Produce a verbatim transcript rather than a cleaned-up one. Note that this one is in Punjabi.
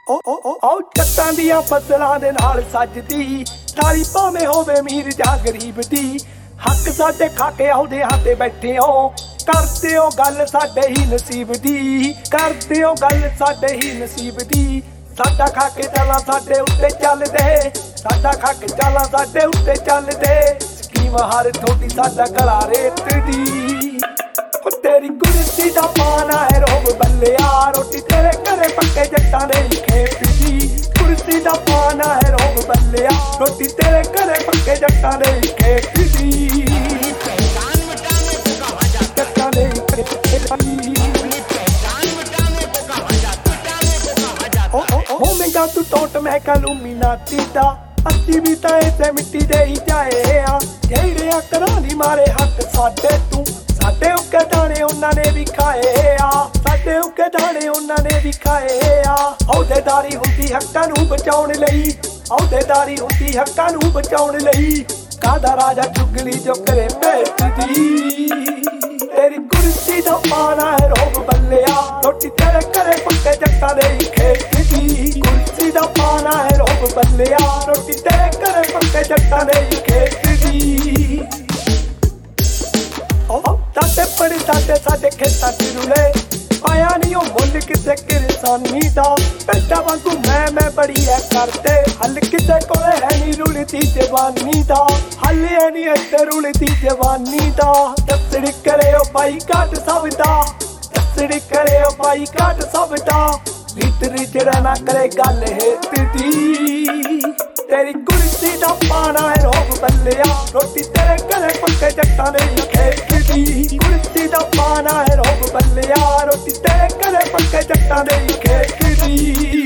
ਉਹ ਜੱਟਾਂ ਦੀਆਂ ਫਸਲਾਂ ਦੇ ਨਾਲ ਸੱਜਦੀ ਥਾਲੀ ਭਾਵੇਂ ਹੋਵੇ ਅਮੀਰ ਜਾਂ ਗਰੀਬ ਦੀ। ਹੱਕ ਸਾਡੇ ਖਾ ਕੇ ਆਉਂਦੇ ਹਾਂ ਤੇ ਬੈਠੇ ਹੋ, ਕਰਦੇ ਹੋ ਗੱਲ ਸਾਡੇ ਹੀ ਨਸੀਬ ਦੀ, ਕਰਦੇ ਹੋ ਗੱਲ ਸਾਡੇ ਹੀ ਨਸੀਬ ਦੀ। ਸਾਡਾ ਖਾ ਕੇ ਚਾਲਾਂ ਸਾਡੇ ਉੱਤੇ ਚੱਲਦੇ, ਸਾਡਾ ਖਾ ਕੇ ਚਾਲਾਂ ਸਾਡੇ ਉੱਤੇ ਚੱਲਦੇ। ਸਕੀਮ ਹਰ ਥੋੜੀ ਸਾਡਾ ਗਲਾ ਰੇਤ ਦੀ। ਤੇਰੀ ਕੁਰਸੀ ਦਾ ਪਾਣਾ ਹੈ ਰੋਬ ਬੱਲਿਆ, ਰੋਟੀ ਤੇਰੇ ਘਰੇ ਪੱਕੇ ਜੱਟਾਂ ਦੇ ਖੇਤ ਦੀ। ਕੁਰਸੀ ਦਾ ਪਾਣਾ ਹੈ ਰੋਬ ਬੱਲਿਆ, ਰੋਟੀ ਤੇਰੇ ਘਰੇ ਪੱਕੇ ਜੱਟਾਂ ਦੇ ਖੇਤ ਦੀ। ਜੱਟਾਂ ਦੇ ਹੋਵੇਗਾ ਤੂੰ ਟੋਟ ਮੈਂ ਕਲੂਮੀਨਾਤੀ ਦਾ। ਅਸੀਂ ਵੀ ਤਾਂ ਇਸੇ ਮਿੱਟੀ ਦੇ ਹੀ ਜਾਏ ਆ, ਜਿਹੜਿਆ ਘਰਾਂ ਦੀ ਮਾਰੇ ਹੱਕ ਸਾਡੇ ਤੂੰ। ਸਾਡੇ ਉੱਕੇ ਦਾਣੇ ਉਹਨਾਂ ਨੇ ਵੀ ਖਾਏ ਆ, ਸਾਡੇ ਉੱਕੇ ਦਾਣੇ ਉਹਨਾਂ ਨੇ ਵੀ ਖਾਏ ਆ। ਅਹੁਦੇਦਾਰੀ ਹੁੰਦੀ ਹੱਕਾਂ ਨੂੰ ਬਚਾਉਣ ਲਈ, ਅਹੁਦੇਦਾਰੀ ਹੁੰਦੀ ਹੱਕਾਂ ਨੂੰ ਬਚਾਉਣ ਲਈ। ਕਾਹਦਾ ਰਾਜਾ ਚੁਗਲੀ ਜੋ ਕਰੇ ਭੇਟਦੀ। ਤੇਰੀ ਕੁਰਸੀ ਦਾ ਪਾਣਾ ਹੈ ਰੋਬ ਬੱਲਿਆ, ਰੋਟੀ ਤੇਰੇ ਘਰੇ ਪੱਕੇ ਜੱਟਾਂ ਦੇ ਖੇਤ ਦੀ। ਕੁਰਸੀ ਦਾ ਪਾਣਾ ਹੈ ਰੋਬ ਬੱਲਿਆ, ਰੋਟੀ ਤੇਰੇ ਘਰੇ ਪੱਕੇ ਜੱਟਾਂ ਦੇ ਖੇਤ ਦੀ। ਸਾਡੇ ਪੜੇ ਸਾਡੇ ਸਾਡੇ ਖੇਤਾਂ ਚ ਰੁਲੇ, ਆਇਆ ਨਹੀਂ ਉਹ ਮੁੱਲ ਕਿਸੇ ਕਿਰਸਾਨੀ ਦਾ। ਪੈਦਾ ਵਾਂਗੂ ਮੈਂ ਮੈਂ ਬੜੀ ਐ ਕਰਦੇ, ਹੱਲ ਕਿਸੇ ਕੋਲੇ ਹੈ ਨਹੀਂ ਰੁਲਦੀ ਜਵਾਨੀ ਦਾ। ਹੱਲ ਹੈ ਨਹੀਂ ਇੱਥੇ ਰੁਲਦੀ ਜਵਾਨੀ ਦਾ। ਦੱਸੜੀ ਕਰਿਓ ਬਾਈ ਘਾਟ ਸਭ ਦਾ, ਦੱਸੜੀ ਕਰਿਓ ਬਾਈ ਘਾਟ ਸਭ ਦਾ। ਰੀਤ ਰੀਜੜਾ ਨਾ ਕਰੇ ਗੱਲ ਹੇਤ ਦੀ। ਤੇਰੀ ਕੁਰਸੀ ਦਾ ਪਾਣਾ ਹੈ ਰੋਬ ਬੱਲਿਆ, ਰੋਟੀ ਤੇਰੇ ਘਰੇ ਪੱਕੇ ਜੱਟਾਂ ਦੇ ਖੇਤ ਦੀ। ਕੁਰਸੀ ਦਾ ਪਾਣਾ ਹੈ ਰੋਬ ਬੱਲਿਆ, ਰੋਟੀ ਤੇਰੇ ਘਰੇ ਪੱਕੇ ਜੱਟਾਂ ਦੇ ਖੇਤ ਦੀ।